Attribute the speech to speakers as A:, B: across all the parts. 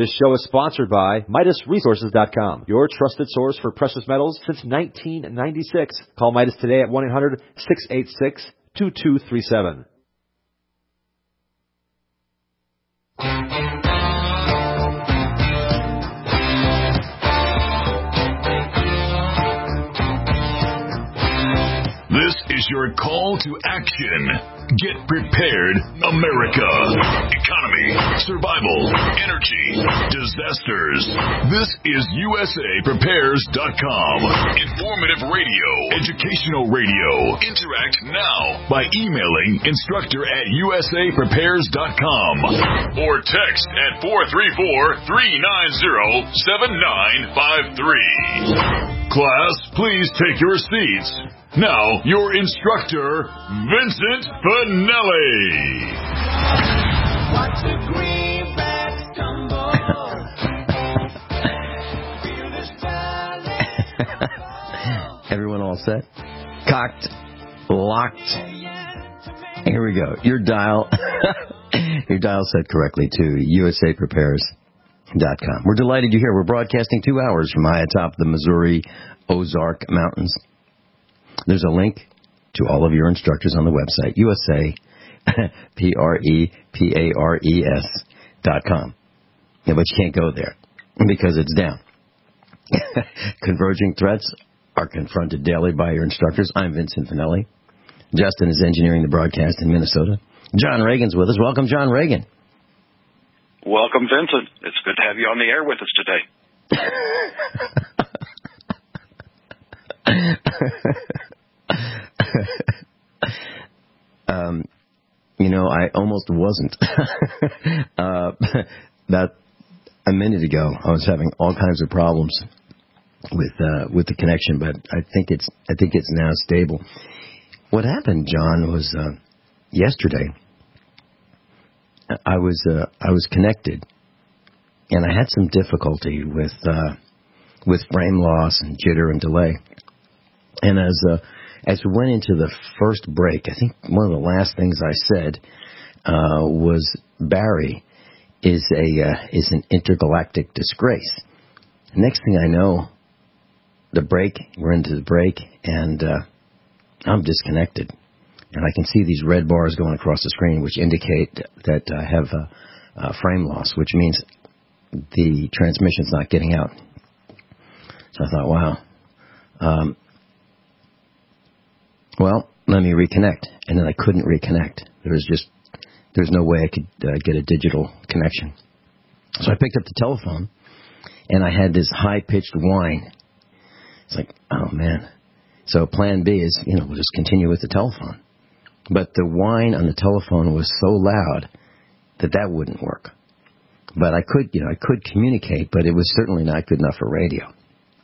A: This show is sponsored by MidasResources.com, your trusted source for precious metals since 1996. Call Midas today at 1-800-686-2237.
B: This is your call to action. Get prepared, America. Economy, survival, energy, disasters. This is USAPrepares.com. Informative radio, educational radio. Interact now by emailing instructor@USAPrepares.com or text at 434-390-7953. Class, please take your seats. Now, your instructor, Vincent Finelli.
C: Watch the greenbacks tumble. Feel this
D: Everyone all set? Cocked, locked. Here we go. Your dial set correctly to USAPrepares.com. We're delighted you're here. We're broadcasting 2 hours from high atop the Missouri Ozark Mountains. There's a link to all of your instructors on the website, USAPrepares.com. Yeah, but you can't go there because it's down. Converging threats are confronted daily by your instructors. I'm Vincent Finelli. Justin is engineering the broadcast in Minnesota. John Reagan's with us. Welcome, John Reagan.
E: Welcome, Vincent. It's good to have you on the air with us today.
D: I almost wasn't. About a minute ago, I was having all kinds of problems with the connection, but I think it's now stable. What happened, John, was yesterday. I was connected, and I had some difficulty with frame loss and jitter and delay. And as we went into the first break, I think one of the last things I said was Barry is an intergalactic disgrace. Next thing I know, we're into the break, and I'm disconnected. And I can see these red bars going across the screen, which indicate that I have frame loss, which means the transmission's not getting out. So I thought, wow. Well, let me reconnect. And then I couldn't reconnect. There's no way I could get a digital connection. So I picked up the telephone, and I had this high-pitched whine. It's like, oh, man. So plan B is, we'll just continue with the telephone. But the whine on the telephone was so loud that wouldn't work. But I could communicate, but it was certainly not good enough for radio.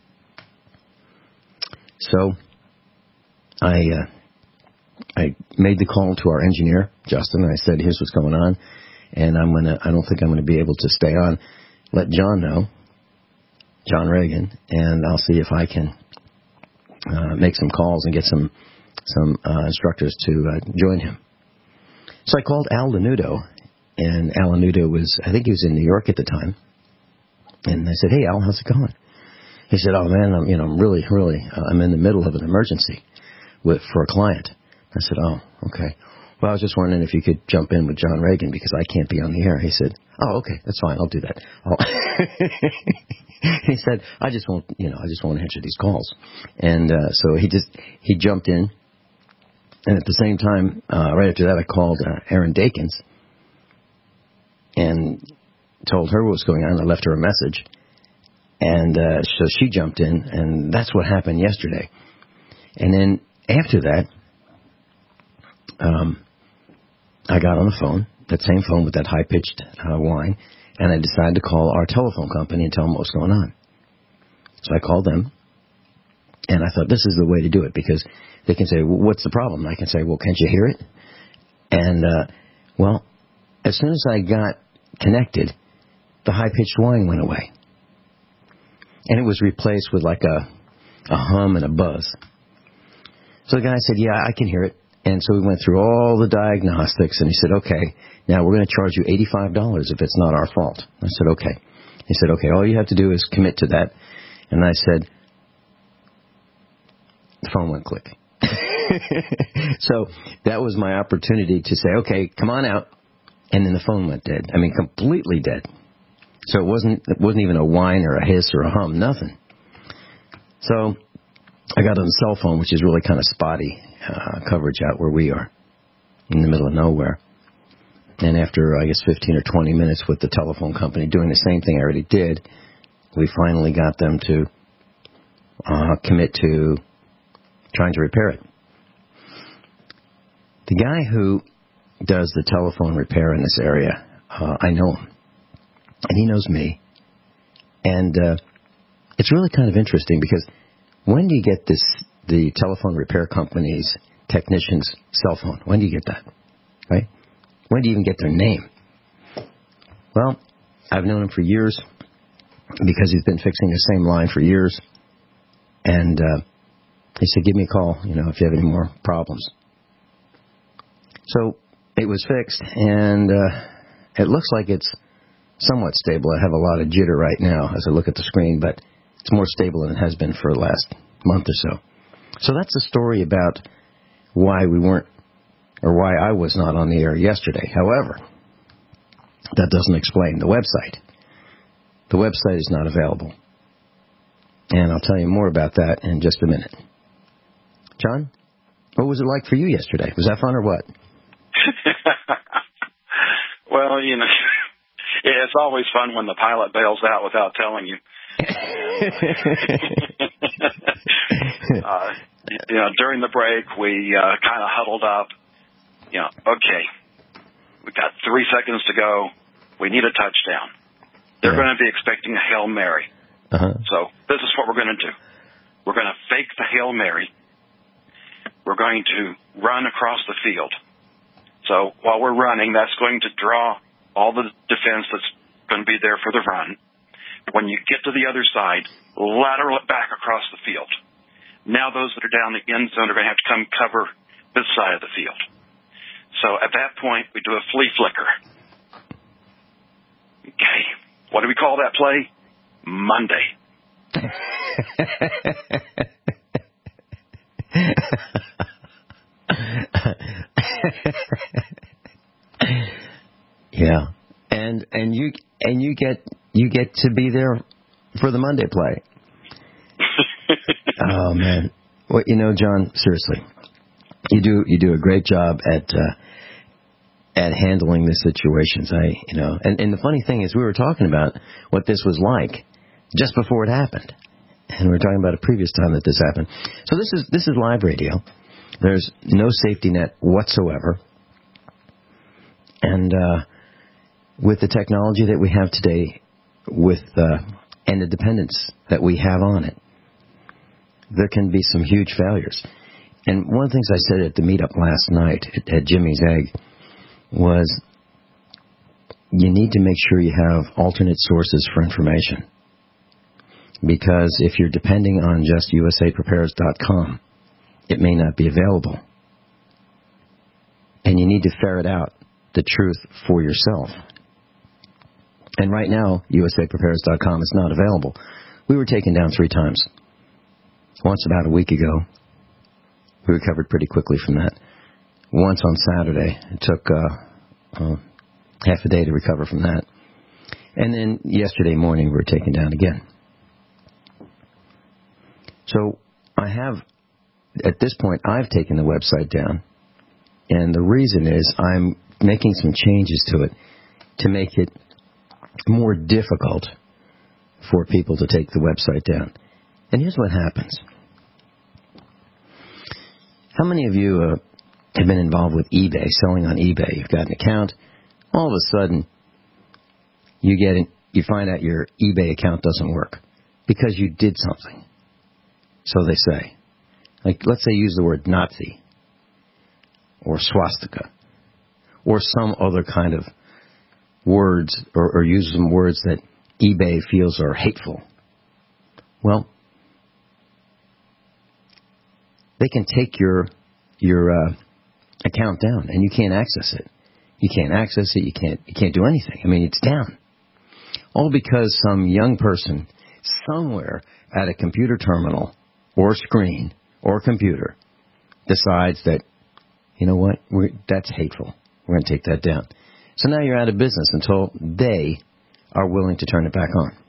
D: So I made the call to our engineer, Justin, and I said, here's what's going on, and I don't think I'm going to be able to stay on. Let John know, John Reagan, and I'll see if I can make some calls and get some instructors to join him. So I called Al Lanudo, and Al Lanudo I think he was in New York at the time, and I said, hey, Al, how's it going? He said, oh, man, I'm really, I'm in the middle of an emergency for a client. I said, oh, okay. Well, I was just wondering if you could jump in with John Reagan because I can't be on the air. He said, oh, okay, that's fine. I'll do that. He said, I just won't answer these calls. And so he jumped in. And at the same time, right after that, I called Erin Dakins and told her what was going on. I left her a message. And so she jumped in, and that's what happened yesterday. And then after that, I got on the phone, that same phone with that high-pitched whine, and I decided to call our telephone company and tell them what was going on. So I called them, and I thought this is the way to do it, because they can say, well, what's the problem? And I can say, well, can't you hear it? And, as soon as I got connected, the high-pitched whine went away. And it was replaced with like a hum and a buzz. So the guy said, yeah, I can hear it. And so we went through all the diagnostics, and he said, okay, now we're going to charge you $85 if it's not our fault. I said, okay. He said, okay, all you have to do is commit to that. And I said, the phone went click. So that was my opportunity to say, okay, come on out. And then the phone went dead. I mean, completely dead. So it wasn't even a whine or a hiss or a hum, nothing. So I got on the cell phone, which is really kind of spotty coverage out where we are, in the middle of nowhere. And after, I guess, 15 or 20 minutes with the telephone company doing the same thing I already did, we finally got them to commit to trying to repair it. The guy who does the telephone repair in this area, I know him, and he knows me. And it's really kind of interesting because when do you get the telephone repair company's technician's cell phone? When do you get that? Right? When do you even get their name? Well, I've known him for years because he's been fixing the same line for years. And he said, give me a call, if you have any more problems. So it was fixed, and it looks like it's somewhat stable. I have a lot of jitter right now as I look at the screen, but it's more stable than it has been for the last month or so. So that's the story about why we weren't, or why I was not on the air yesterday. However, that doesn't explain the website. The website is not available. And I'll tell you more about that in just a minute. John, what was it like for you yesterday? Was that fun or what?
E: Well, it's always fun when the pilot bails out without telling you. During the break, we kind of huddled up. Okay, we got 3 seconds to go. We need a touchdown. They're going to be expecting a Hail Mary.
D: Uh-huh.
E: So this is what we're going to do. We're going to fake the Hail Mary. We're going to run across the field. So while we're running, that's going to draw all the defense that's going to be there for the run. When you get to the other side, lateral it back across the field. Now those that are down the end zone are going to have to come cover this side of the field. So at that point, we do a flea flicker. Okay. What do we call that play? Monday.
D: Yeah, and you get to be there for the Monday play. Oh man, well, John, seriously, you do a great job at handling the situations. And the funny thing is, we were talking about what this was like just before it happened, and we were talking about a previous time that this happened. So this is live radio. There's no safety net whatsoever. And with the technology that we have today, and the dependence that we have on it, there can be some huge failures. And one of the things I said at the meetup last night at Jimmy's Egg was you need to make sure you have alternate sources for information. Because if you're depending on just usaprepares.com, it may not be available. And you need to ferret out the truth for yourself. And right now, usaprepares.com is not available. We were taken down 3 times. Once about a week ago. We recovered pretty quickly from that. Once on Saturday. It took half a day to recover from that. And then yesterday morning, we were taken down again. So at this point, I've taken the website down. And the reason is I'm making some changes to it to make it more difficult for people to take the website down. And here's what happens. How many of you have been involved with eBay, selling on eBay? You've got an account. All of a sudden, you find out your eBay account doesn't work because you did something. So they say. Like, let's say use the word Nazi or swastika or some other kind of words or use some words that eBay feels are hateful. Well, they can take your account down and you can't access it. You can't access it. You can't do anything. I mean, it's down. all because some young person somewhere at a computer terminal or screen or computer decides that, you know what, that's hateful. We're going to take that down. So now you're out of business until they are willing to turn it back on.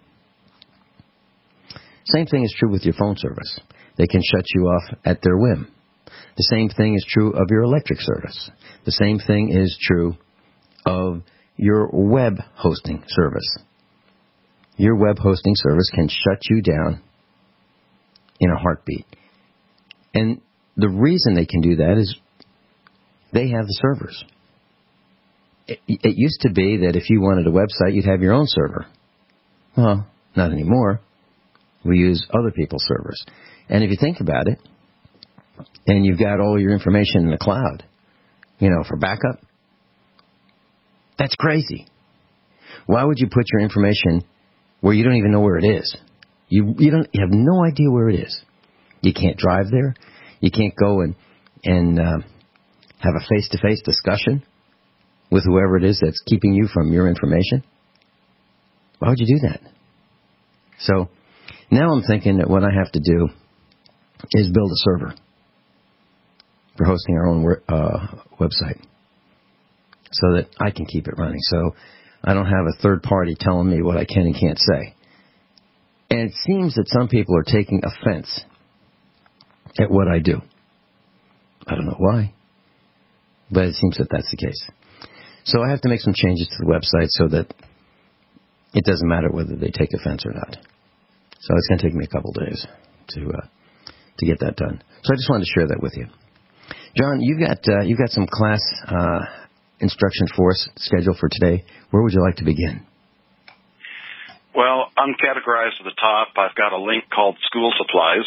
D: Same thing is true with your phone service. They can shut you off at their whim. The same thing is true of your electric service. The same thing is true of your web hosting service. Your web hosting service can shut you down in a heartbeat. And the reason they can do that is they have the servers. It used to be that if you wanted a website, you'd have your own server. Well, not anymore. We use other people's servers. And if you think about it, and you've got all your information in the cloud, for backup, that's crazy. Why would you put your information where you don't even know where it is? You have no idea where it is. You can't drive there. You can't go and have a face-to-face discussion with whoever it is that's keeping you from your information. Why would you do that? So now I'm thinking that what I have to do is build a server for hosting our own website so that I can keep it running. So I don't have a third party telling me what I can and can't say. And it seems that some people are taking offense at what I do. I don't know why, but it seems that that's the case. So I have to make some changes to the website so that it doesn't matter whether they take offense or not. So it's going to take me a couple days to get that done. So I just wanted to share that with you. John, you've got some class instruction for us scheduled for today. Where would you like to begin?
E: Well, uncategorized at the top, I've got a link called School Supplies.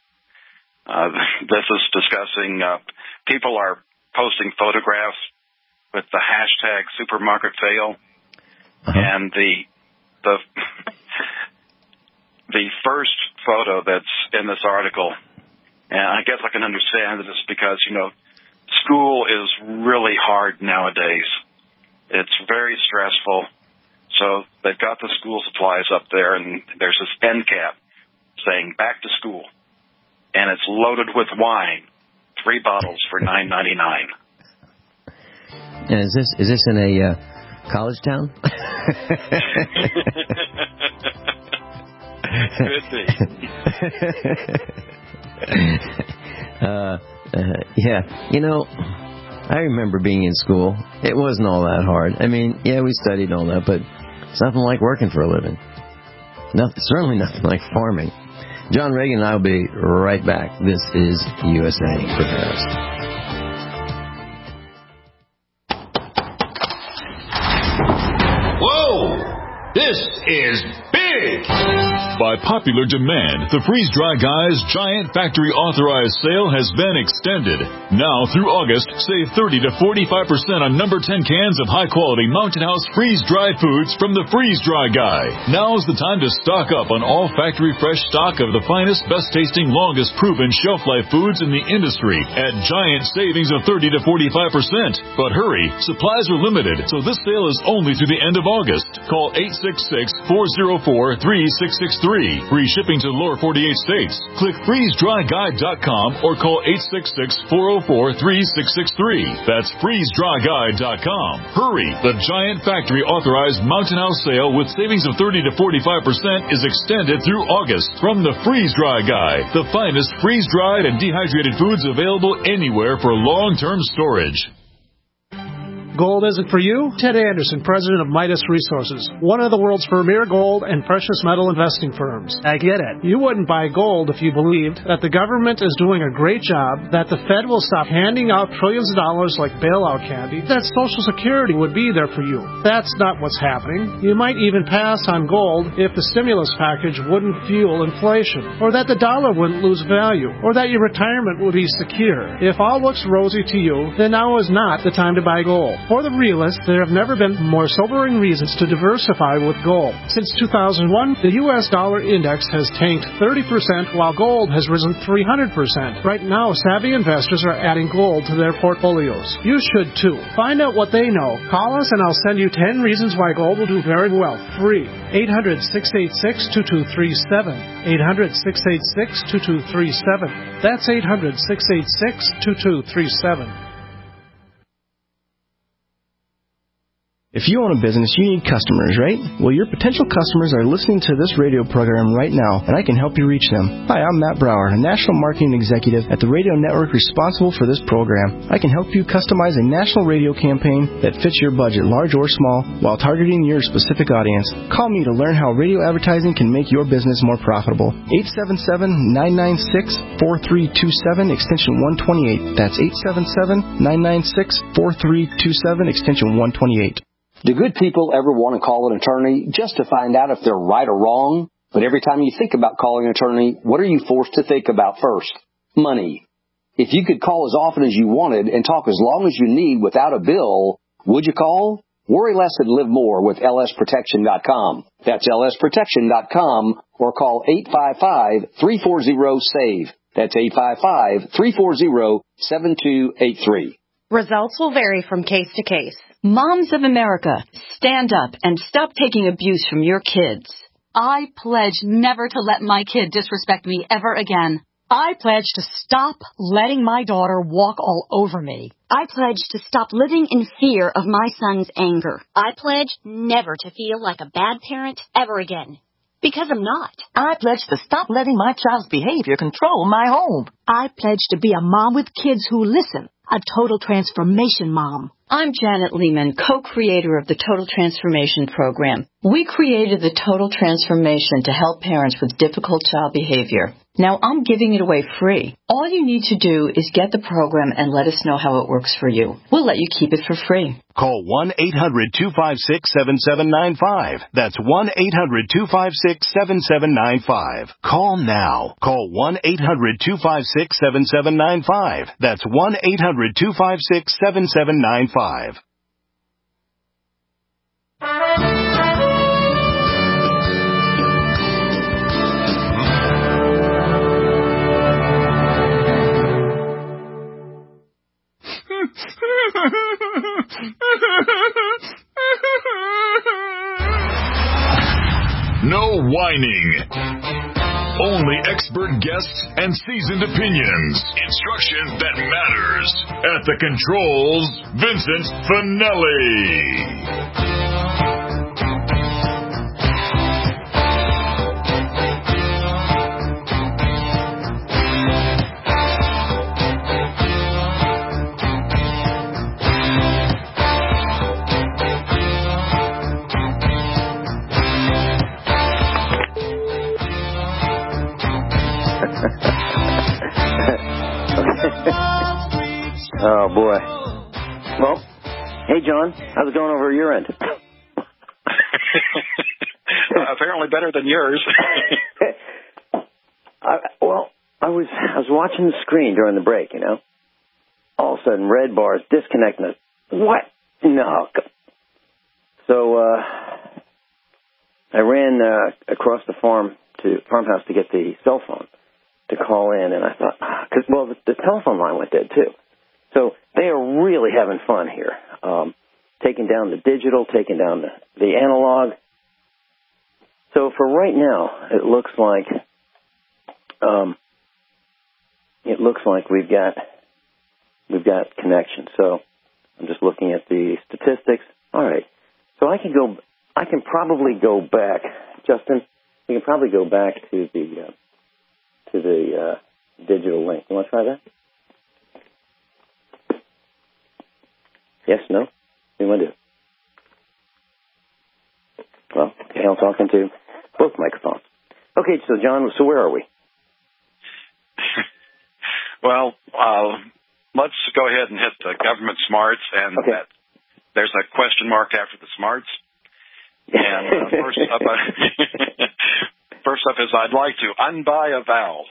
E: This is discussing people are posting photographs with the hashtag supermarket fail. And the first photo that's in this article, and I guess I can understand this because, school is really hard nowadays. It's very stressful. So they've got the school supplies up there, and there's this end cap saying back to school. And it's loaded with wine, 3 bottles for $9.99.
D: And is this in a college town?
E: Could be.
D: Yeah. I remember being in school. It wasn't all that hard. I mean, yeah, we studied all that, but it's nothing like working for a living. Certainly nothing like farming. John Reagan and I will be right back. This is USA Prepares.
B: Whoa! This is big! By popular demand, the Freeze Dry Guys Giant Factory Authorized Sale has been extended. Now through August, save 30 to 45% on number 10 cans of high-quality Mountain House freeze-dried foods from the Freeze Dry Guy. Now's the time to stock up on all factory fresh stock of the finest, best-tasting, longest-proven shelf-life foods in the industry at giant savings of 30 to 45%. But hurry, supplies are limited, so this sale is only through the end of August. Call 866-404-3663. Free shipping to the lower 48 states. Click freezedryguide.com or call 866-404-3663. That's freezedryguide.com. Hurry! The Giant Factory Authorized Mountain House Sale with savings of 30 to 45% is extended through August from the Freeze Dry Guy, the finest freeze-dried and dehydrated foods available anywhere for long-term storage.
F: Gold isn't for you? Ted Anderson, president of Midas Resources, one of the world's premier gold and precious metal investing firms. I get it. You wouldn't buy gold if you believed that the government is doing a great job, that the Fed will stop handing out trillions of dollars like bailout candy, that Social Security would be there for you. That's not what's happening. You might even pass on gold if the stimulus package wouldn't fuel inflation, or that the dollar wouldn't lose value, or that your retirement would be secure. If all looks rosy to you, then now is not the time to buy gold. For the realist, there have never been more sobering reasons to diversify with gold. Since 2001, the U.S. dollar index has tanked 30%, while gold has risen 300%. Right now, savvy investors are adding gold to their portfolios. You should too. Find out what they know. Call us and I'll send you 10 reasons why gold will do very well, free. 800-686-2237. 800-686-2237. That's 800-686-2237.
G: If you own a business, you need customers, right? Well, your potential customers are listening to this radio program right now, and I can help you reach them. Hi, I'm Matt Brower, a national marketing executive at the radio network responsible for this program. I can help you customize a national radio campaign that fits your budget, large or small, while targeting your specific audience. Call me to learn how radio advertising can make your business more profitable. 877-996-4327, extension 128. That's 877-996-4327, extension 128.
H: Do good people ever want to call an attorney just to find out if they're right or wrong? But every time you think about calling an attorney, what are you forced to think about first? Money. If you could call as often as you wanted and talk as long as you need without a bill, would you call? Worry less and live more with lsprotection.com. That's lsprotection.com or call 855-340-SAVE. That's 855-340-7283.
I: Results will vary from case to case.
J: Moms of America, stand up and stop taking abuse from your kids.
K: I pledge never to let my kid disrespect me ever again.
L: I pledge to stop letting my daughter walk all over me.
M: I pledge to stop living in fear of my son's anger.
N: I pledge never to feel like a bad parent ever again. Because I'm not.
O: I pledge to stop letting my child's behavior control my home.
P: I pledge to be a mom with kids who listen. A total transformation mom.
J: I'm Janet Lehman, co-creator of the Total Transformation Program. We created the Total Transformation to help parents with difficult child behavior. Now I'm giving it away free. All you need to do is get the program and let us know how it works for you. We'll let you keep it for free.
Q: Call 1-800-256-7795. That's 1-800-256-7795. Call now. Call 1-800-256-7795. That's 1-800-256-7795.
B: No whining. Only expert guests and seasoned opinions. Instruction that matters. At the controls, Vincent Finelli.
D: Oh, boy. Well, hey, John, how's it going over your end?
E: Apparently better than yours.
D: I was watching the screen during the break, you know. All of a sudden, red bars, disconnecting. What? No. So I ran across the farmhouse to get the cell phone to call in, and I thought, the telephone line went dead, too. So they are really having fun here, taking down the digital, taking down the analog. So for right now, it looks like we've got connection. So I'm just looking at the statistics. All right. So I can probably go back, Justin. We can probably go back to the digital link. You want to try that? Yes, no? What do you want to do? Well, okay, I'm talking to both microphones. Okay, so John, where are we?
E: Well, let's go ahead and hit the government smarts, and
D: okay.
E: There's a question mark after the smarts. And first up is I'd like to unbuy a vowel.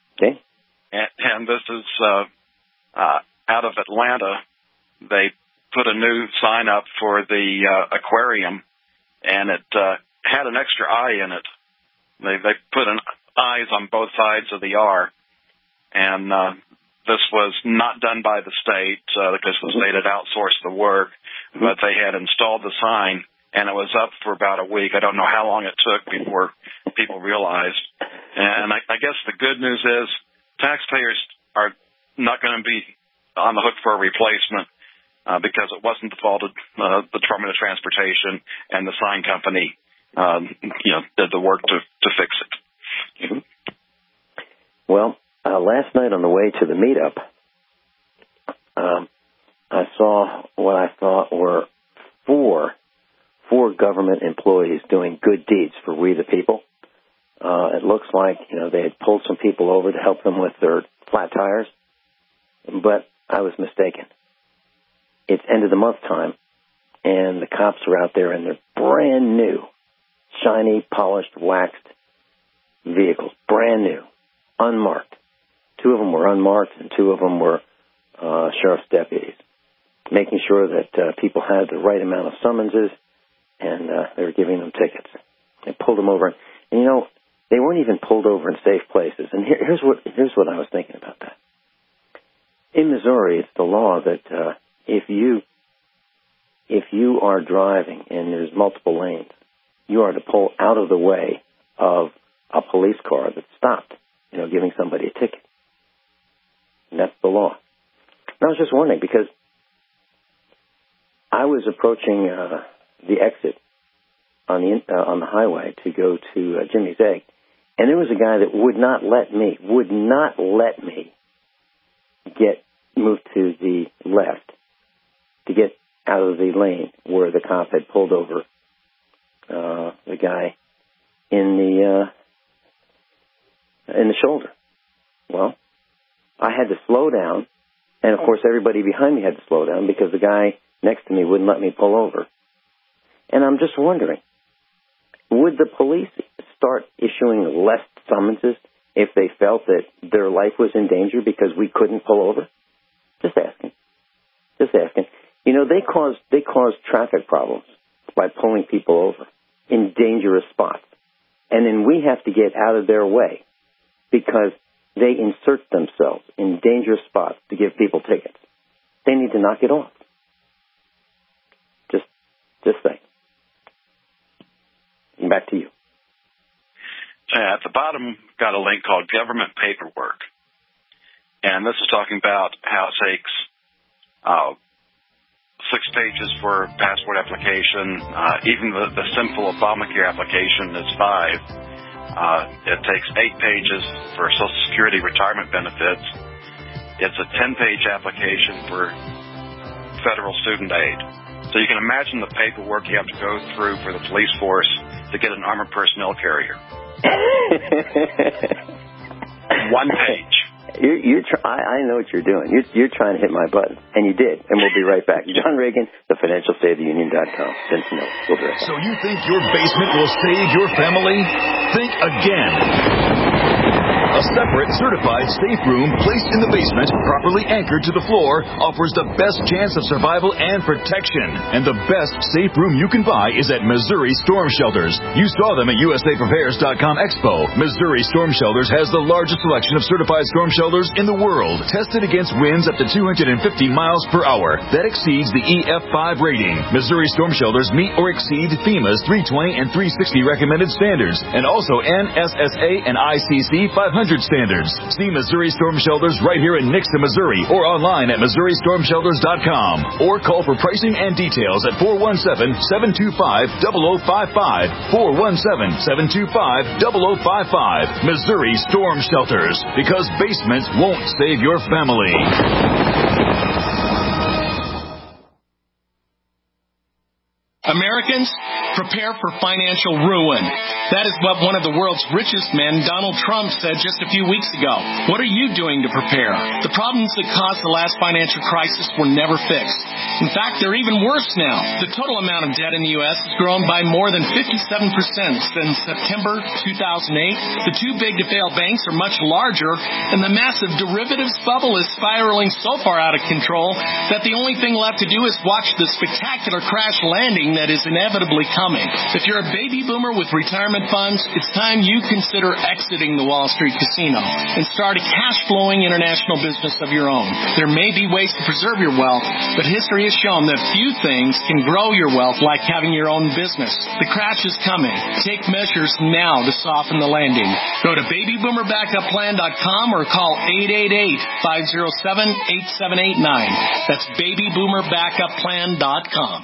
D: Okay.
E: And this is out of Atlanta. They put a new sign up for the aquarium, and it had an extra I in it. They put an I's on both sides of the R, and this was not done by the state because the state had outsourced the work, but they had installed the sign, and it was up for about a week. I don't know how long it took before people realized. And I guess the good news is taxpayers are not going to be on the hook for a replacement because it wasn't the fault of the Department of Transportation, and the sign company did the work to fix it.
D: Mm-hmm. Well, last night on the way to the meetup, I saw what I thought were four government employees doing good deeds for we the people. It looks like, they had pulled some people over to help them with their flat tires, but I was mistaken. It's end of the month time, and the cops are out there in their brand new, shiny, polished, waxed vehicles, brand new, unmarked. 2 of them were unmarked, and 2 of them were sheriff's deputies, making sure that people had the right amount of summonses, and they were giving them tickets. They pulled them over, and they weren't even pulled over in safe places. And here's what I was thinking about that. In Missouri, it's the law that if you are driving and there's multiple lanes, you are to pull out of the way of a police car that stopped, giving somebody a ticket. And that's the law. And I was just wondering, because I was approaching the exit on the highway to go to Jimmy's Egg, and there was a guy that would not let me move to the left to get out of the lane where the cop had pulled over the guy in the shoulder. Well, I had to slow down, and of course everybody behind me had to slow down because the guy next to me wouldn't let me pull over. And I'm just wondering, would the police start issuing less summonses if they felt that their life was in danger because we couldn't pull over? Just asking. They cause traffic problems by pulling people over in dangerous spots. And then we have to get out of their way because they insert themselves in dangerous spots to give people tickets. They need to knock it off. Just saying. Back to you.
E: At the bottom, got a link called Government Paperwork. And this is talking about how it takes 6 pages for passport application. Even the simple Obamacare application is 5. It takes 8 pages for Social Security retirement benefits. It's a 10-page application for federal student aid. So you can imagine the paperwork you have to go through for the police force to get an armored personnel carrier. 1 page.
D: I know what you're doing. You're trying to hit my button, and you did. And we'll be right back. John Reagan, thefinancialstateoftheunion.com. Vince Miller. We'll be right back.
B: So you think your basement will save your family? Think again. A separate certified safe room placed in the basement, properly anchored to the floor, offers the best chance of survival and protection. And the best safe room you can buy is at Missouri Storm Shelters. You saw them at USAPrepares.com Expo. Missouri Storm Shelters has the largest selection of certified storm shelters in the world, tested against winds up to 250 miles per hour. That exceeds the EF5 rating. Missouri Storm Shelters meet or exceed FEMA's 320 and 360 recommended standards, and also NSSA and ICC 500 standards. See Missouri Storm Shelters right here in Nixon, Missouri, or online at MissouriStormShelters.com, or call for pricing and details at 417-725-0055, 417-725-0055. Missouri Storm Shelters, because basements won't save your family.
R: Americans, prepare for financial ruin. That is what one of the world's richest men, Donald Trump, said just a few weeks ago. What are you doing to prepare? The problems that caused the last financial crisis were never fixed. In fact, they're even worse now. The total amount of debt in the U.S. has grown by more than 57% since September 2008. The too big to fail banks are much larger, and the massive derivatives bubble is spiraling so far out of control that the only thing left to do is watch the spectacular crash landing that is inevitably coming. If you're a baby boomer with retirement funds, it's time you consider exiting the Wall Street casino and start a cash-flowing international business of your own. There may be ways to preserve your wealth, but history has shown that few things can grow your wealth like having your own business. The crash is coming. Take measures now to soften the landing. Go to babyboomerbackupPlan.com or call 888-507-8789. That's babyboomerbackupPlan.com.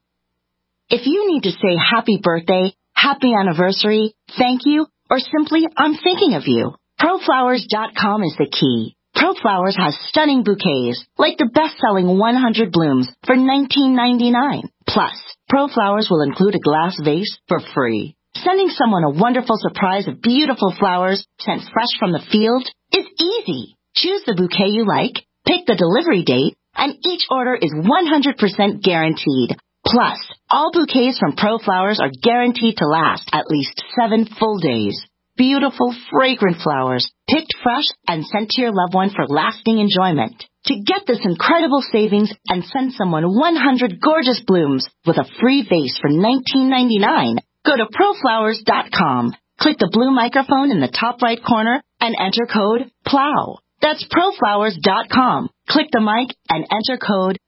P: If you need to say happy birthday, happy anniversary, thank you, or simply I'm thinking of you, ProFlowers.com is the key. ProFlowers has stunning bouquets, like the best-selling 100 blooms for $19.99. Plus, ProFlowers will include a glass vase for free. Sending someone a wonderful surprise of beautiful flowers sent fresh from the field is easy. Choose the bouquet you like, pick the delivery date, and each order is 100% guaranteed. Plus, all bouquets from ProFlowers are guaranteed to last at least 7 full days. Beautiful, fragrant flowers, picked fresh and sent to your loved one for lasting enjoyment. To get this incredible savings and send someone 100 gorgeous blooms with a free vase for $19.99, go to ProFlowers.com. Click the blue microphone in the top right corner and enter code PLOW. That's ProFlowers.com. Click the mic and enter code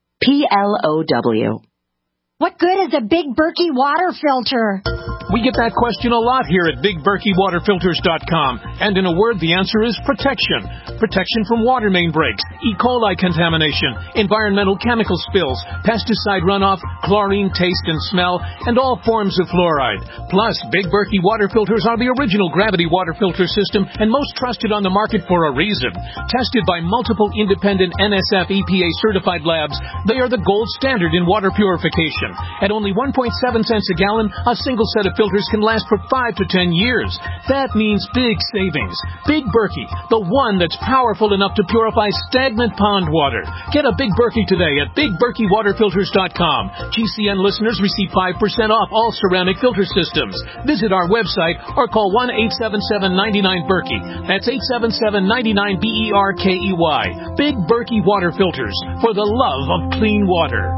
P: PLOW.
L: What good is a Big Berkey water filter?
S: We get that question a lot here at BigBerkeyWaterFilters.com. And in a word, the answer is protection. Protection from water main breaks, E. coli contamination, environmental chemical spills, pesticide runoff, chlorine taste and smell, and all forms of fluoride. Plus, Big Berkey water filters are the original gravity water filter system and most trusted on the market for a reason. Tested by multiple independent NSF EPA certified labs, they are the gold standard in water purification. At only 1.7 cents a gallon, a single set of filters can last for 5 to 10 years. That means big savings. Big Berkey, the one that's powerful enough to purify stagnant pond water. Get a Big Berkey today at BigBerkeyWaterFilters.com. GCN listeners receive 5% off all ceramic filter systems. Visit our website or call 1-877-99-BERKEY. That's 877-99-BERKEY. Big Berkey Water Filters, for the love of clean water.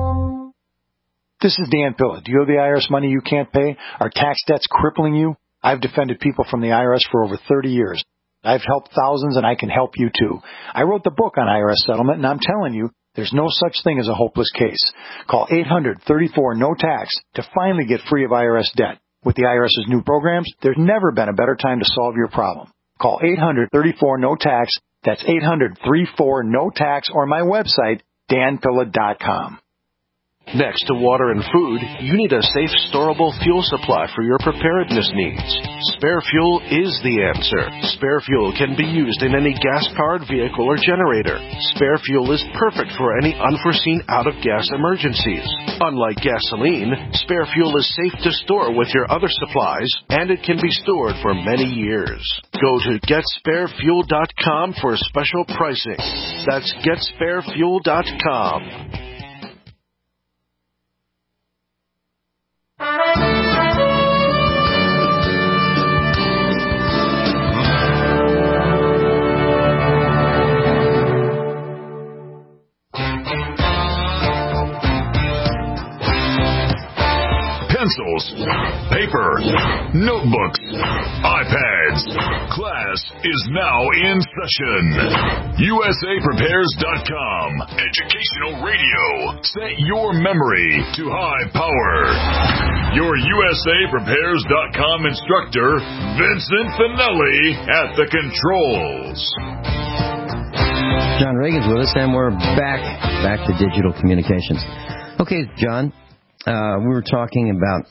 T: This is Dan Pilla. Do you owe the IRS money you can't pay? Are tax debts crippling you? I've defended people from the IRS for over 30 years. I've helped thousands, and I can help you too. I wrote the book on IRS settlement, and I'm telling you, there's no such thing as a hopeless case. Call 800-34-NO-TAX to finally get free of IRS debt. With the IRS's new programs, there's never been a better time to solve your problem. Call 800-34-NO-TAX. That's 800-34-NO-TAX, or my website, danpilla.com.
U: Next to water and food, you need a safe, storable fuel supply for your preparedness needs. Spare Fuel is the answer. Spare Fuel can be used in any gas-powered vehicle or generator. Spare Fuel is perfect for any unforeseen out-of-gas emergencies. Unlike gasoline, Spare Fuel is safe to store with your other supplies, and it can be stored for many years. Go to GetSpareFuel.com for special pricing. That's GetSpareFuel.com.
B: Pencils, paper, notebooks, iPads. Class is now in session. USAPrepares.com. Educational radio. Set your memory to high power. Your USAPrepares.com instructor, Vincent Finelli, at the controls.
D: John Reagan's with us, and we're back to digital communications. Okay, John. We were talking about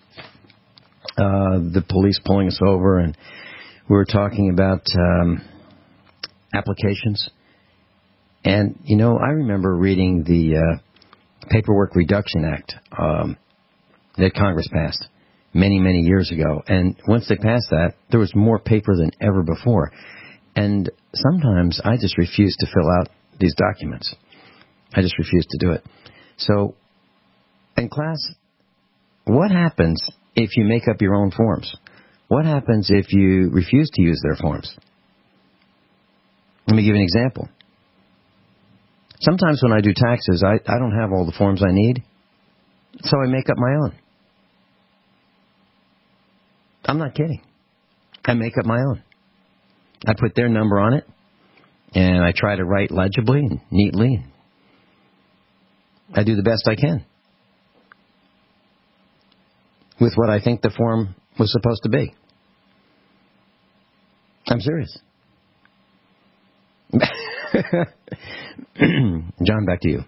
D: the police pulling us over, and we were talking about applications. And, you know, I remember reading the Paperwork Reduction Act that Congress passed. many, many years ago. And once they passed that, there was more paper than ever before. And sometimes I just refuse to fill out these documents. I just refuse to do it. So, in class, what happens if you make up your own forms? What happens if you refuse to use their forms? Let me give you an example. Sometimes when I do taxes, I don't have all the forms I need, so I make up my own. I'm not kidding. I make up my own. I put their number on it, and I try to write legibly and neatly. I do the best I can with what I think the form was supposed to be. I'm serious. John, back to you.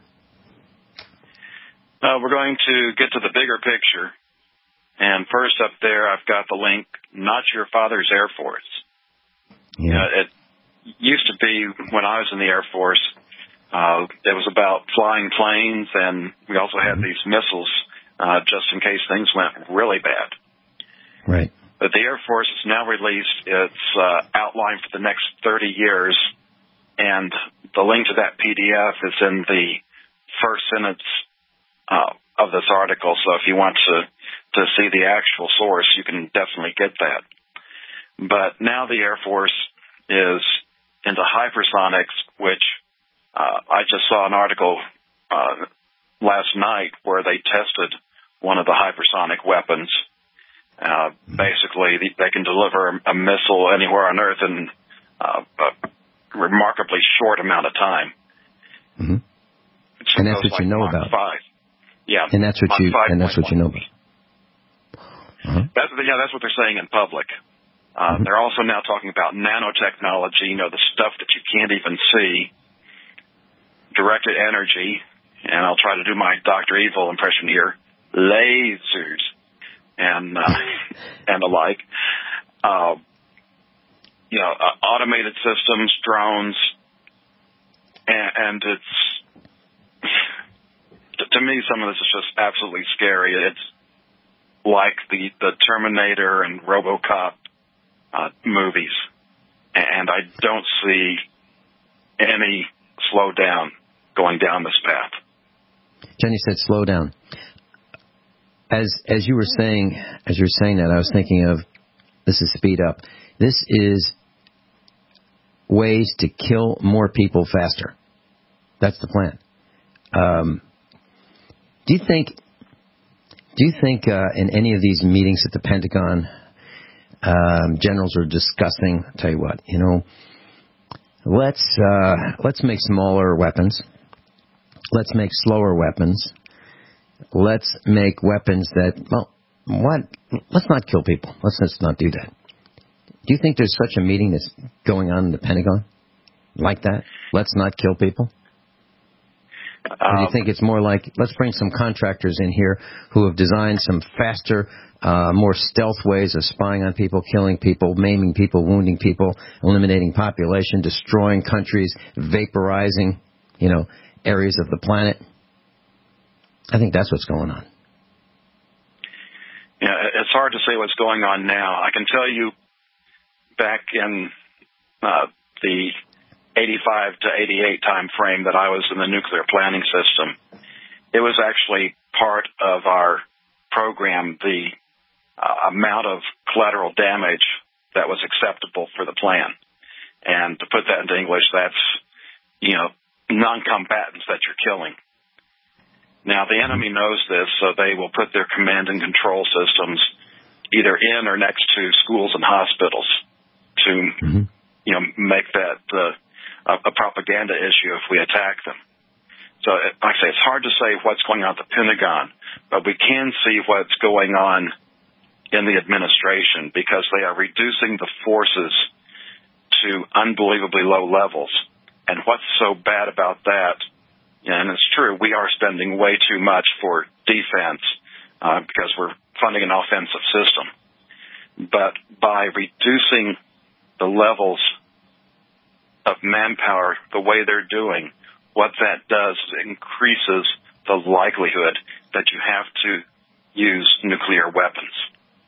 E: We're going to get to the bigger picture. And first up there, I've got the link, Not Your Father's Air Force.
D: Yeah.
E: It used to be, when I was in the Air Force, it was about flying planes, and we also had these missiles just in case things went really bad.
D: Right.
E: But the Air Force has now released its outline for the next 30 years, and the link to that PDF is in the first sentence of this article. So if you want to see the actual source, you can definitely get that. But now the Air Force is into hypersonics, which I just saw an article last night where they tested one of the hypersonic weapons. Basically, they can deliver a missile anywhere on Earth in a remarkably short amount of time.
D: Mm-hmm. And that's what you know about.
E: 5. Yeah.
D: And that's what you know about. Uh-huh.
E: That's what they're saying in public. They're also now talking about nanotechnology, the stuff that you can't even see, directed energy, and I'll try to do my Dr. Evil impression here, lasers, and the like. Automated systems, drones, and it's, to me, some of this is just absolutely scary. It's like the Terminator and RoboCop movies, and I don't see any slowdown going down this path.
D: Jenny said, "Slow down." As you were saying that, I was thinking of, this is speed up. This is ways to kill more people faster. That's the plan. Do you think in any of these meetings at the Pentagon, generals are discussing, I'll tell you what, let's make smaller weapons. Let's make slower weapons. Let's make weapons that, let's not kill people. Let's just not do that. Do you think there's such a meeting that's going on in the Pentagon like that? Let's not kill people? Or do you think it's more like, let's bring some contractors in here who have designed some faster, more stealth ways of spying on people, killing people, maiming people, wounding people, eliminating population, destroying countries, vaporizing, areas of the planet? I think that's what's going on.
E: Yeah, it's hard to say what's going on now. I can tell you back in the 85 to 88 time frame that I was in the nuclear planning system, it was actually part of our program, the amount of collateral damage that was acceptable for the plan. And to put that into English, that's, non-combatants that you're killing. Now, the enemy knows this, so they will put their command and control systems either in or next to schools and hospitals to, make that a propaganda issue if we attack them. So, like I say, it's hard to say what's going on at the Pentagon, but we can see what's going on in the administration because they are reducing the forces to unbelievably low levels. And what's so bad about that, and it's true, we are spending way too much for defense because we're funding an offensive system. But by reducing the levels of manpower the way they're doing, what that does is increases the likelihood that you have to use nuclear weapons.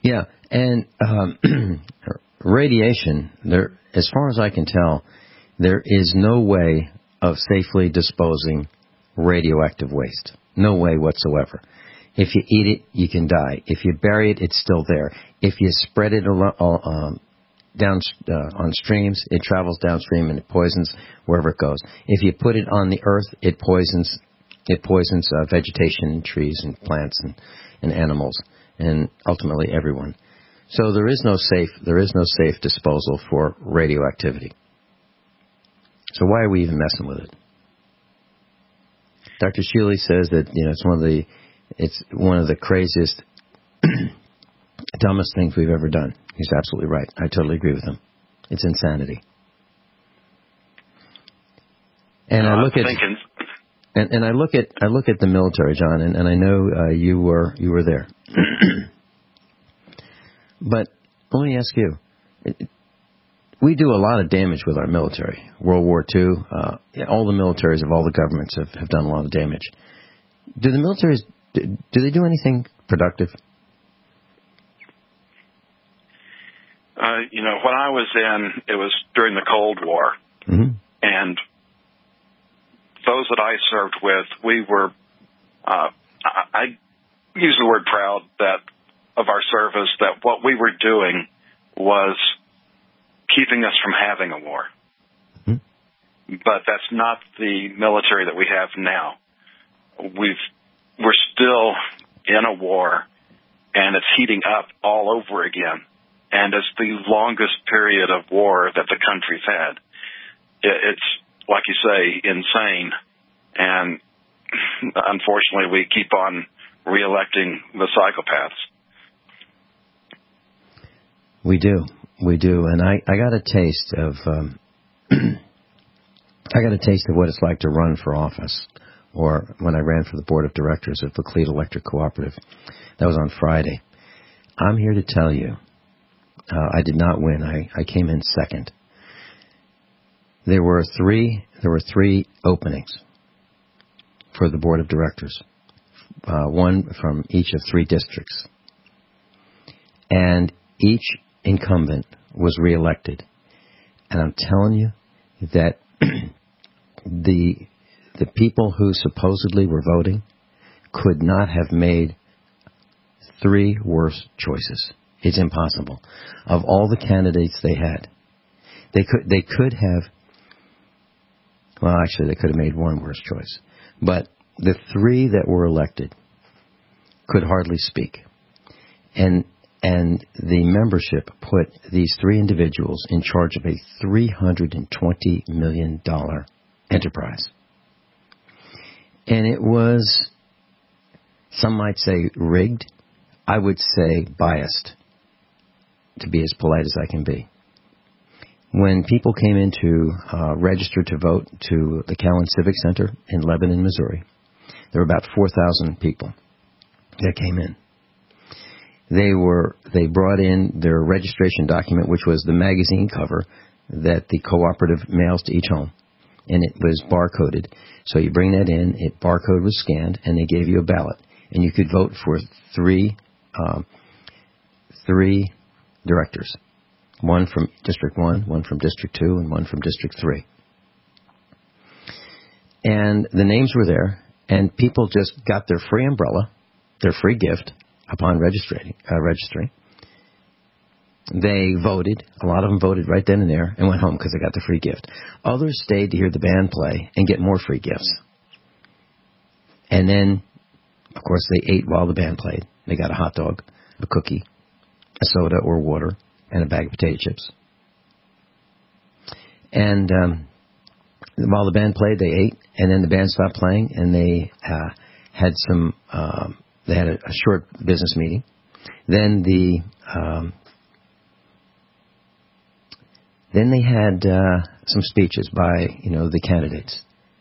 D: Yeah, and radiation, there, as far as I can tell, there is no way of safely disposing radioactive waste. No way whatsoever. If you eat it, you can die. If you bury it, it's still there. If you spread it down on streams, it travels downstream and it poisons wherever it goes. If you put it on the earth, it poisons vegetation and trees and plants and animals and ultimately everyone. So there is no safe disposal for radioactivity. So why are we even messing with it? Dr. Shealy says that it's one of the craziest, dumbest things we've ever done. He's absolutely right. I totally agree with him. It's insanity. And I look at the military, John, and I know you were there. But let me ask you. We do a lot of damage with our military. World War II, all the militaries of all the governments have done a lot of damage. Do the militaries, do they do anything productive?
E: When I was it was during the Cold War.
D: Mm-hmm.
E: And those that I served with, we were, I use the word proud of our service, that what we were doing was keeping us from having a war. Mm-hmm. But that's not the military that we have now. We're still in a war, and it's heating up all over again. And it's the longest period of war that the country's had. It's, like you say, insane. And unfortunately, we keep on re-electing the psychopaths.
D: We do. And I got a taste of what it's like to run for office, or when I ran for the board of directors of the Cleat Electric Cooperative. That was on Friday. I'm here to tell you, I did not win. I came in second. There were three openings for the board of directors, one from each of three districts, and each incumbent was reelected. And I'm telling you that the people who supposedly were voting could not have made three worse choices. It's impossible. Of all the candidates they had, they could have. Well, actually, they could have made one worse choice. But the three that were elected could hardly speak, and the membership put these three individuals in charge of a $320 million enterprise, and it was, some might say, rigged. I would say biased, to be as polite as I can be. When people came in to register to vote to the Callan Civic Center in Lebanon, Missouri, there were about 4,000 people that came in. They brought in their registration document, which was the magazine cover that the cooperative mails to each home, and it was barcoded. So you bring that in, barcode was scanned, and they gave you a ballot, and you could vote for three directors. One from District 1, one from District 2, and one from District 3. And the names were there, and people just got their free umbrella, their free gift, upon registering. They voted. A lot of them voted right then and there and went home because they got the free gift. Others stayed to hear the band play and get more free gifts. And then, of course, they ate while the band played. They got a hot dog, a cookie, a soda or water, and a bag of potato chips. And while the band played, they ate, and then the band stopped playing, and they had a short business meeting. Then they had some speeches by the candidates,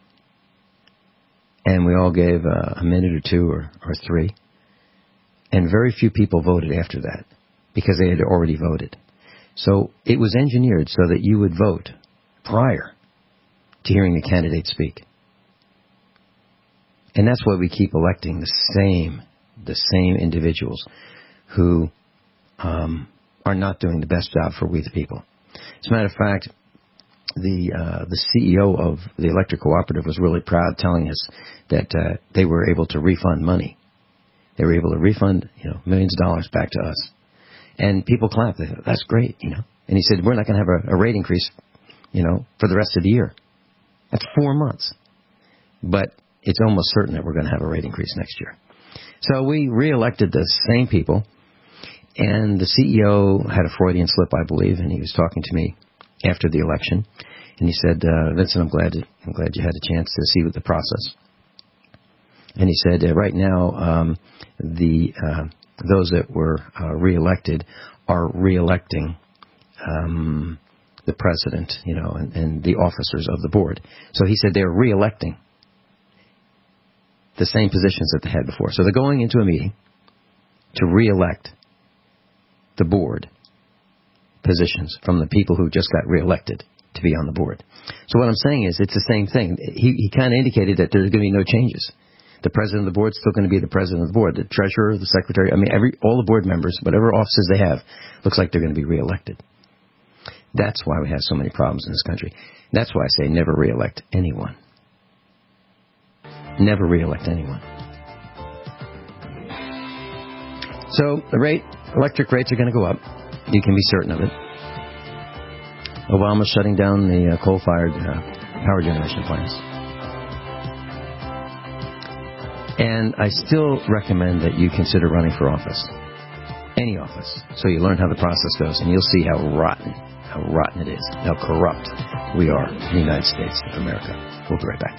D: and we all gave a minute or two or three, and very few people voted after that because they had already voted. So it was engineered so that you would vote prior to hearing the candidate speak. And that's why we keep electing the same individuals who are not doing the best job for we the people. As a matter of fact, the CEO of the electric cooperative was really proud, telling us that they were able to refund money. They were able to refund, millions of dollars back to us. And people clapped. They thought, that's great, And he said, we're not going to have a rate increase, for the rest of the year. That's 4 months. But it's almost certain that we're going to have a rate increase next year. So we re-elected the same people. And the CEO had a Freudian slip, I believe, and he was talking to me after the election. And he said, Vincent, I'm glad you had a chance to see the process. And he said, right now, those that were re-elected are re-electing the president, and the officers of the board. So he said they're re-electing the same positions that they had before. So they're going into a meeting to re-elect the board positions from the people who just got re-elected to be on the board. So what I'm saying is it's the same thing. He kind of indicated that there's going to be no changes. The president of the board is still going to be the president of the board. The treasurer, the secretary, all the board members, whatever offices they have, looks like they're going to be re-elected. That's why we have so many problems in this country. That's why I say never re-elect anyone. Never re-elect anyone. So electric rates are going to go up. You can be certain of it. Obama's shutting down the coal-fired power generation plants. And I still recommend that you consider running for office. Any office. So you learn how the process goes, and you'll see how rotten it is, how corrupt we are in the United States of America. We'll be right back.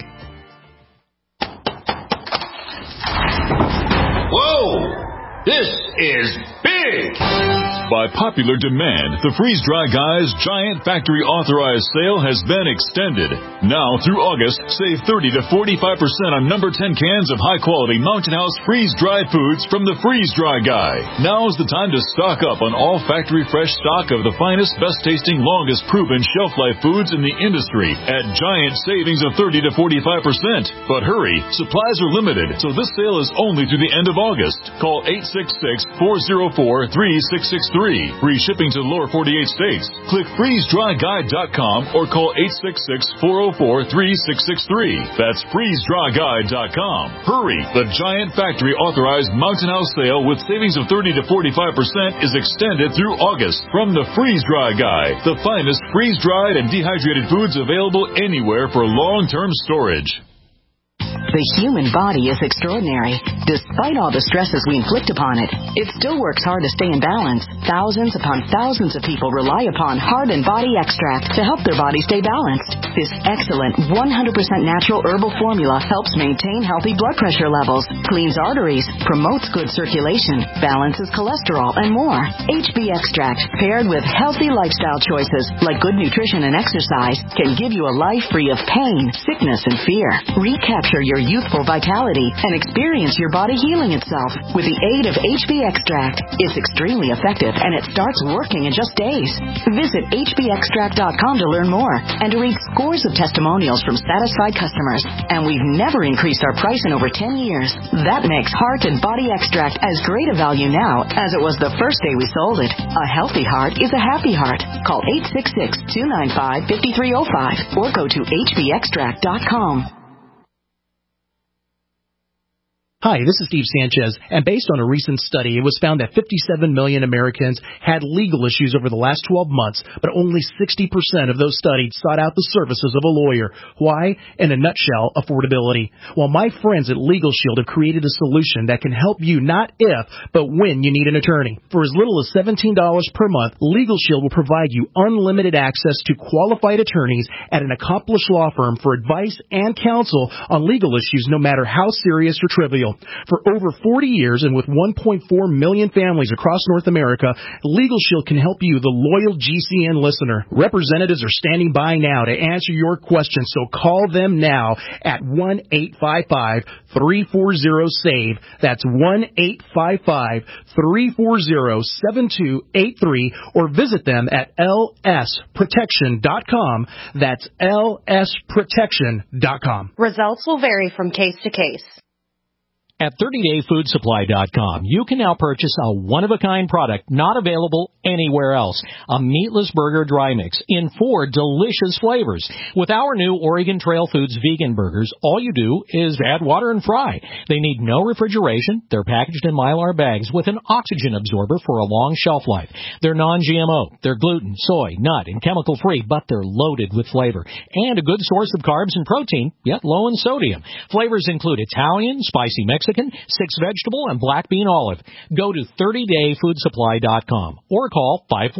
B: Whoa! This is big! By popular demand, the Freeze Dry Guys Giant Factory Authorized Sale has been extended. Now through August, save 30 to 45% on number 10 cans of high-quality Mountain House freeze-dried foods from the Freeze Dry Guy. Now is the time to stock up on all factory fresh stock of the finest, best-tasting, longest-proven shelf-life foods in the industry at giant savings of 30 to 45%. But hurry, supplies are limited, so this sale is only through the end of August. Call 866-404-3663. Free shipping to the lower 48 states. Click freezedryguide.com or call 866-404-3663. That's freezedryguide.com. Hurry! The Giant Factory Authorized Mountain House Sale with savings of 30 to 45% is extended through August from the Freeze Dry Guy, the finest freeze-dried and dehydrated foods available anywhere for long-term storage.
O: The human body is extraordinary. Despite all the stresses we inflict upon it, it still works hard to stay in balance. Thousands upon thousands of people rely upon Heart and Body Extract to help their body stay balanced. This excellent 100% natural herbal formula helps maintain healthy blood pressure levels, cleans arteries, promotes good circulation, balances cholesterol, and more. HB Extract, paired with healthy lifestyle choices like good nutrition and exercise, can give you a life free of pain, sickness, and fear. Recapture your youthful vitality and experience your body healing itself with the aid of HB Extract. It's extremely effective and it starts working in just days. Visit hbextract.com to learn more and to read scores of testimonials from satisfied customers. And we've never increased our price in over 10 years. That makes Heart and Body Extract as great a value now as it was the first day we sold it. A healthy heart is a happy heart. Call 866-295-5305 or go to hbextract.com.
A: Hi, this is Steve Sanchez, and based on a recent study, it was found that 57 million Americans had legal issues over the last 12 months, but only 60% of those studied sought out the services of a lawyer. Why? In a nutshell, affordability. Well, my friends at Legal Shield have created a solution that can help you not if, but when you need an attorney. For as little as $17 per month, Legal Shield will provide you unlimited access to qualified attorneys at an accomplished law firm for advice and counsel on legal issues, no matter how serious or trivial. For over 40 years and with 1.4 million families across North America, Legal Shield can help you, the loyal GCN listener. Representatives are standing by now to answer your questions, so call them now at 1-855-340-SAVE. That's 1-855-340-7283, or visit them at lsprotection.com. That's lsprotection.com.
I: Results will vary from case to case.
C: At 30dayfoodsupply.com, you can now purchase a one-of-a-kind product not available anywhere else. A meatless burger dry mix in 4 delicious flavors. With our new Oregon Trail Foods vegan burgers, all you do is add water and fry. They need no refrigeration. They're packaged in Mylar bags with an oxygen absorber for a long shelf life. They're non-GMO. They're gluten, soy, nut, and chemical-free, but they're loaded with flavor. And a good source of carbs and protein, yet low in sodium. Flavors include Italian, spicy Mexican, 6 vegetable, and black bean olive. Go to 30dayfoodsupply.com or call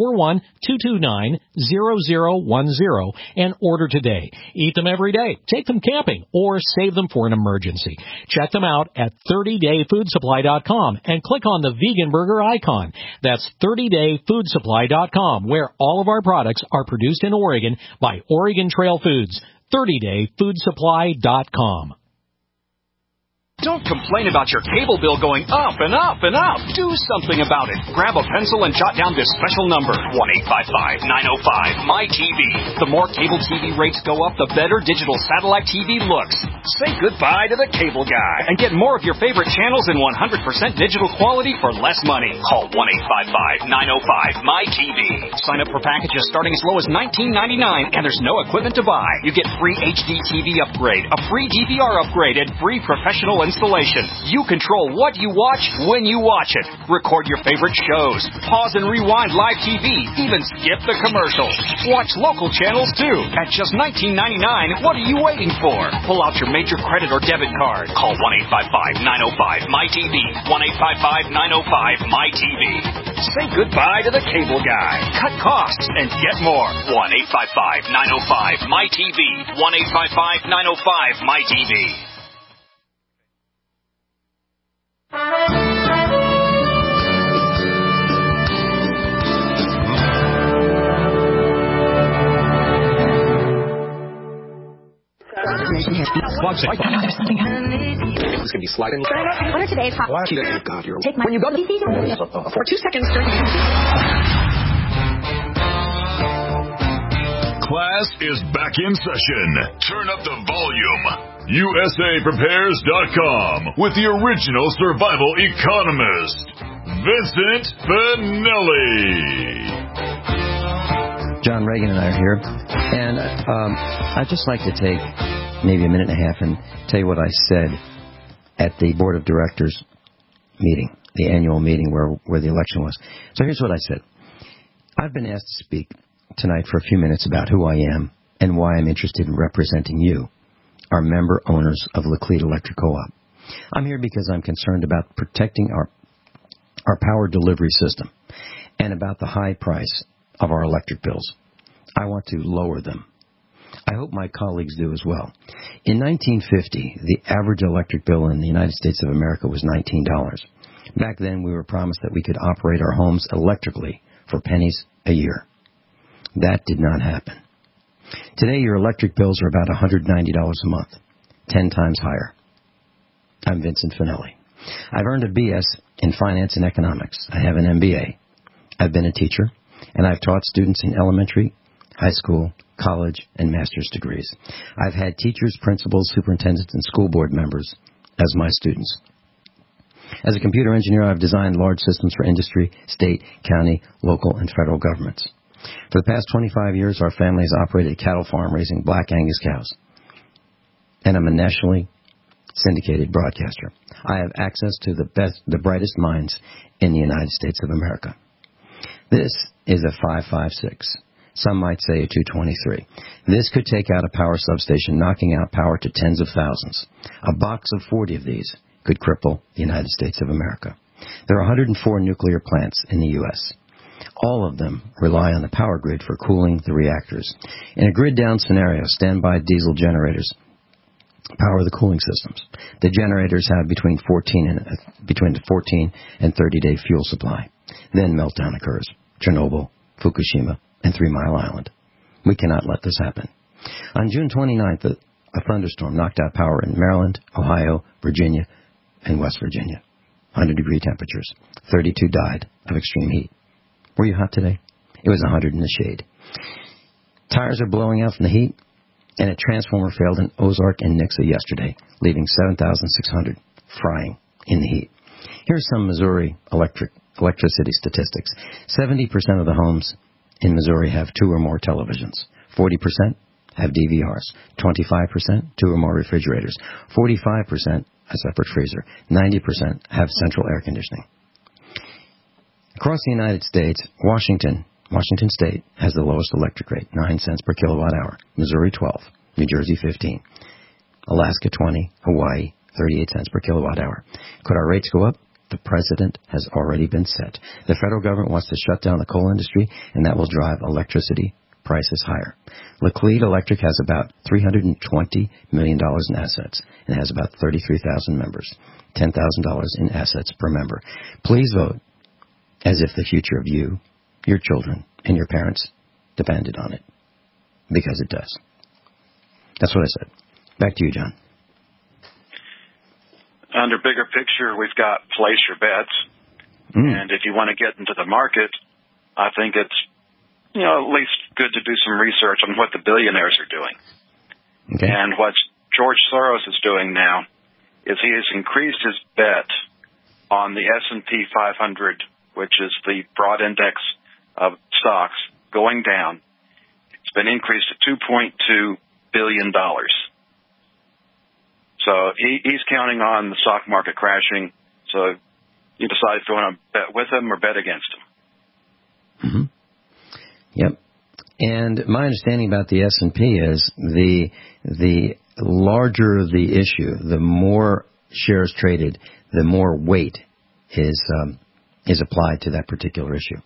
C: 541-229-0010 and order today. Eat them every day, take them camping, or save them for an emergency. Check them out at 30dayfoodsupply.com and click on the vegan burger icon. That's 30dayfoodsupply.com, where all of our products are produced in Oregon by Oregon Trail Foods. 30dayfoodsupply.com.
V: Don't complain about your cable bill going up and up and up. Do something about it. Grab a pencil and jot down this special number, 1-855-905-MyTV. The more cable TV rates go up, the better digital satellite TV looks. Say goodbye to the cable guy and get more of your favorite channels in 100% digital quality for less money. Call 1-855-905-MyTV. Sign up for packages starting as low as $19.99, and there's no equipment to buy. You get free HD TV upgrade, a free DVR upgrade, and free professional installation. You control what you watch when you watch it. Record your favorite shows. Pause and rewind live TV. Even skip the commercials. Watch local channels too. At just $19.99, what are you waiting for? Pull out your major credit or debit card. Call 1-855-905-MyTV. 1-855-905-MyTV. Say goodbye to the cable guy. Cut costs and get more. 1-855-905-MyTV. 1-855-905-MyTV.
W: It's going to be sliding. What are today's hot? Take my when you go to the for 2 seconds.
B: Class is back in session. Turn up the volume. USAPrepares.com with the original survival economist, Vincent Finelli.
D: John Reagan and I are here, and I'd just like to take maybe a minute and a half and tell you what I said at the Board of Directors meeting, the annual meeting where the election was. So here's what I said. I've been asked to speak tonight for a few minutes about who I am and why I'm interested in representing you, our member owners of Laclede Electric Co-op. I'm here because I'm concerned about protecting our power delivery system and about the high price of our electric bills. I want to lower them. I hope my colleagues do as well. In 1950, the average electric bill in the United States of America was $19. Back then, we were promised that we could operate our homes electrically for pennies a year. That did not happen. Today, your electric bills are about $190 a month, 10 times higher. I'm Vincent Finelli. I've earned a BS in finance and economics. I have an MBA. I've been a teacher, and I've taught students in elementary, high school, college, and master's degrees. I've had teachers, principals, superintendents, and school board members as my students. As a computer engineer, I've designed large systems for industry, state, county, local, and federal governments. For the past 25 years, our family has operated a cattle farm raising black Angus cows. And I'm a nationally syndicated broadcaster. I have access to the brightest minds in the United States of America. This is a 556. Some might say a 223. This could take out a power substation, knocking out power to tens of thousands. A box of 40 of these could cripple the United States of America. There are 104 nuclear plants in the U.S. All of them rely on the power grid for cooling the reactors. In a grid-down scenario, standby diesel generators power the cooling systems. The generators have between 14 and 30-day fuel supply. Then meltdown occurs. Chernobyl, Fukushima, and 3 Mile Island. We cannot let this happen. On June 29th, a thunderstorm knocked out power in Maryland, Ohio, Virginia, and West Virginia. 100-degree temperatures. 32 died of extreme heat. Were you hot today? It was 100 in the shade. Tires are blowing out from the heat, and a transformer failed in Ozark and Nixa yesterday, leaving 7,600 frying in the heat. Here's some Missouri electricity statistics. 70% of the homes in Missouri have 2 or more televisions. 40% have DVRs. 25% 2 or more refrigerators. 45% a separate freezer. 90% have central air conditioning. Across the United States, Washington State has the lowest electric rate, 9 cents per kilowatt hour. Missouri, 12. New Jersey, 15. Alaska, 20. Hawaii, 38 cents per kilowatt hour. Could our rates go up? The precedent has already been set. The federal government wants to shut down the coal industry, and that will drive electricity prices higher. Laclede Electric has about $320 million in assets and has about 33,000 members, $10,000 in assets per member. Please vote as if the future of you, your children, and your parents depended on it, because it does. That's what I said. Back to you, John.
E: Under bigger picture, we've got place your bets. And if you want to get into the market, I think it's, at least good to do some research on what the billionaires are doing.
D: Okay.
E: And what George Soros is doing now is he has increased his bet on the S&P 500, which is the broad index of stocks, going down. It's been increased to $2.2 billion. So he's counting on the stock market crashing. So you decide if you want to bet with him or bet against him.
D: Mm-hmm. Yep. And my understanding about the S&P is the larger the issue, the more shares traded, the more weight is applied to that particular issue.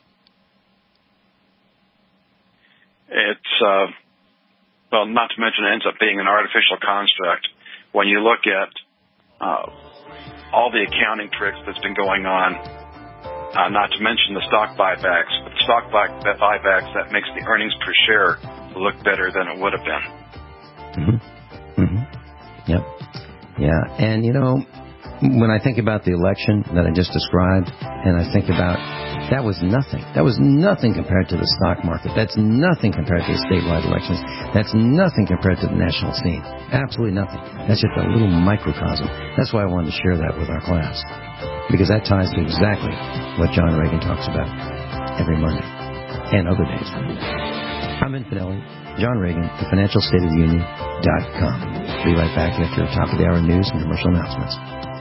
E: It's, not to mention it ends up being an artificial construct. When you look at all the accounting tricks that's been going on, not to mention the stock buybacks, but the stock buybacks, that makes the earnings per share look better than it would have been.
D: Mm-hmm. Mm-hmm. Yep. Yeah. And, when I think about the election that I just described, and I think about that was nothing. That was nothing compared to the stock market. That's nothing compared to the statewide elections. That's nothing compared to the national scene. Absolutely nothing. That's just a little microcosm. That's why I wanted to share that with our class, because that ties to exactly what John Reagan talks about every Monday and other days. I'm Infidelity. John Reagan, the financialstateoftheunion.com. Be right back after top of the hour news and commercial announcements.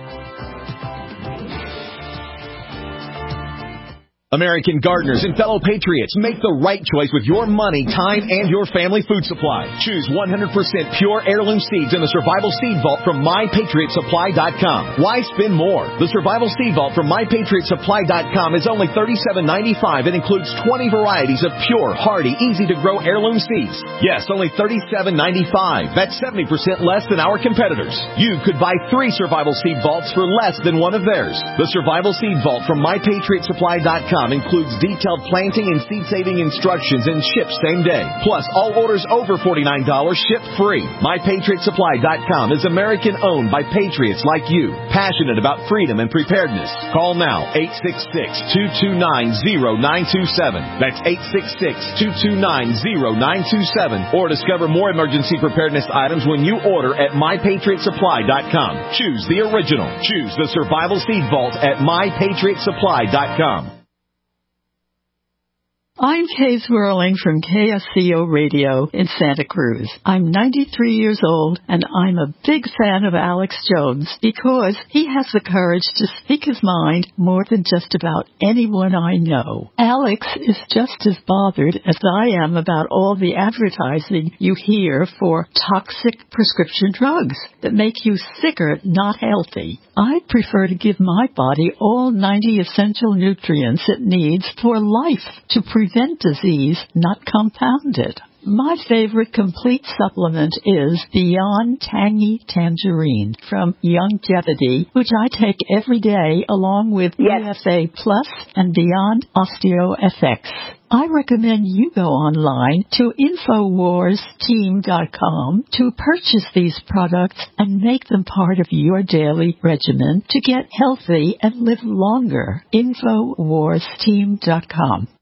F: American gardeners and fellow patriots, make the right choice with your money, time, and your family food supply. Choose 100% pure heirloom seeds in the Survival Seed Vault from MyPatriotSupply.com. Why spend more? The Survival Seed Vault from MyPatriotSupply.com is only $37.95 and includes 20 varieties of pure, hardy, easy-to-grow heirloom seeds. Yes, only $37.95. That's 70% less than our competitors. You could buy 3 Survival Seed Vaults for less than one of theirs. The Survival Seed Vault from MyPatriotSupply.com includes detailed planting and seed-saving instructions and ships same day. Plus, all orders over $49 ship free. MyPatriotSupply.com is American-owned by patriots like you, passionate about freedom and preparedness. Call now, 866-229-0927. That's 866-229-0927. Or discover more emergency preparedness items when you order at MyPatriotSupply.com. Choose the original. Choose the Survival Seed Vault at MyPatriotSupply.com.
G: I'm Kay Swirling from KSCO Radio in Santa Cruz. I'm 93 years old, and I'm a big fan of Alex Jones because he has the courage to speak his mind more than just about anyone I know. Alex is just as bothered as I am about all the advertising you hear for toxic prescription drugs that make you sicker, not healthy. I prefer to give my body all 90 essential nutrients it needs for life to prevent disease, not compound it. My favorite complete supplement is Beyond Tangy Tangerine from Youngevity, which I take every day along with EFA Plus and Beyond OsteoFX. I recommend you go online to InfoWarsTeam.com to purchase these products and make them part of your daily regimen to get healthy and live longer. InfoWarsTeam.com.